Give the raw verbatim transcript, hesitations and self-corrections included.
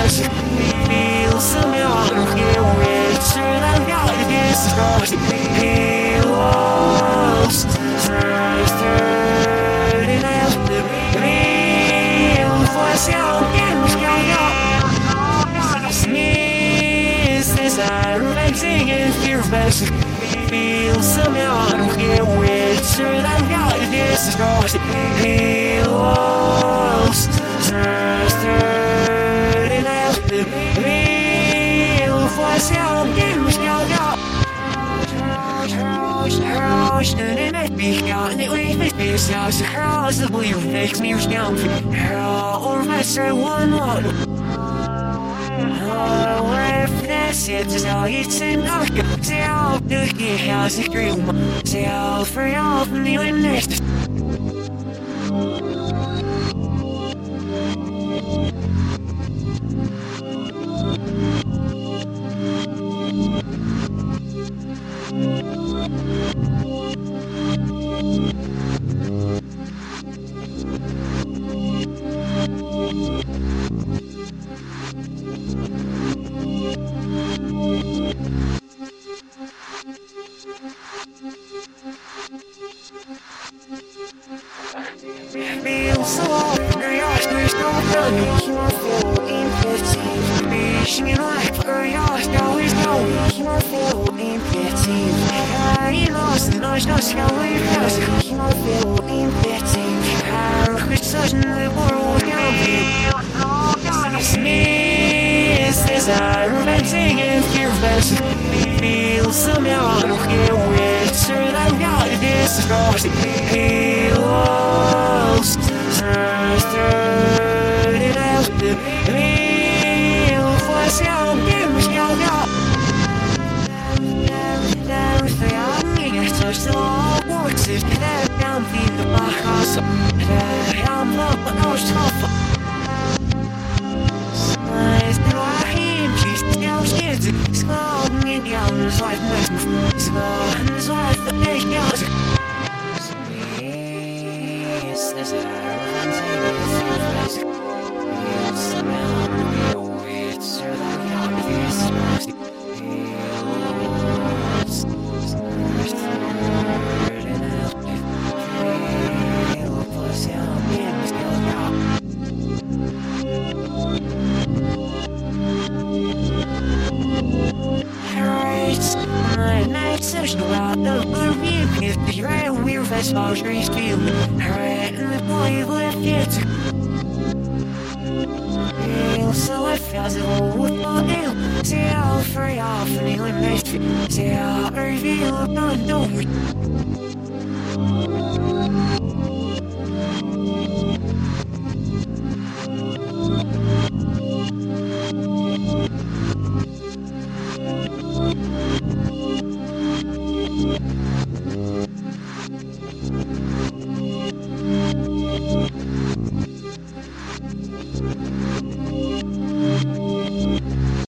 fast. Feel some young here with sure that God is lost. He lost. First thirty now. The real voice out again. Sneeze this I'm singing fear fast. Feel some young here with sure that God is lost. He lost. First thirty now. The real voice out again. En het begaan, ik weet niet meer zelfs als de boeien niks meer snel. Or master one one. Oh, if that's it, is all it's in our self, the key has a dream. Self for all from the witness. Feel so curious, there's no value here for imperative. Being in life, curious, now is no here for imperative. I lost the noise, no skill, we lost here for imperative. How could such a world be? Sneeze, this I repenting in fear fast. Feel some young here with sure that God is lost. He lost. First thirty now. The real voice out again. Touch the wall, words if that down feet the back house. I'm up, but no stuff. Slice the wahim, she's now scared. Skull, me down, there's life next. Skull, and there's life that makes me out. Yes, there's a everyone's in the it's the memory of it's or that young face. About the review, if you're right, we're fast, all trees feel. Alright, and the boy left it. Feel so I felt it all with my ill. See how free off and eliminate. See how I reveal about the door.